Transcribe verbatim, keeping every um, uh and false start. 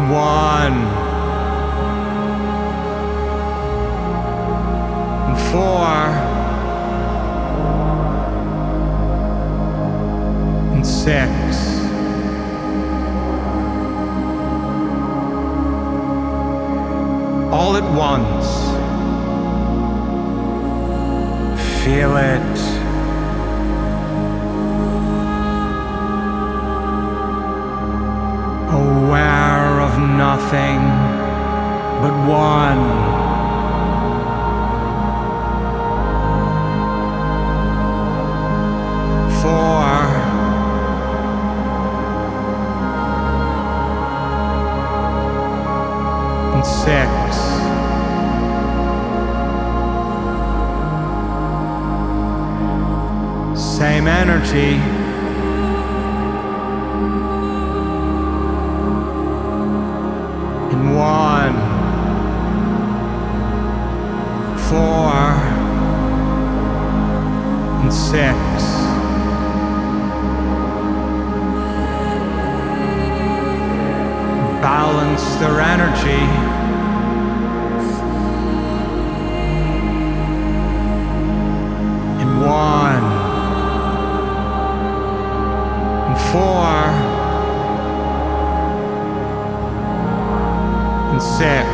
one, and four, and six. All at once, feel it. Aware of nothing but one. Four. And six. Same energy. In one, four, and six. Balance their energy. In one, and four, and six.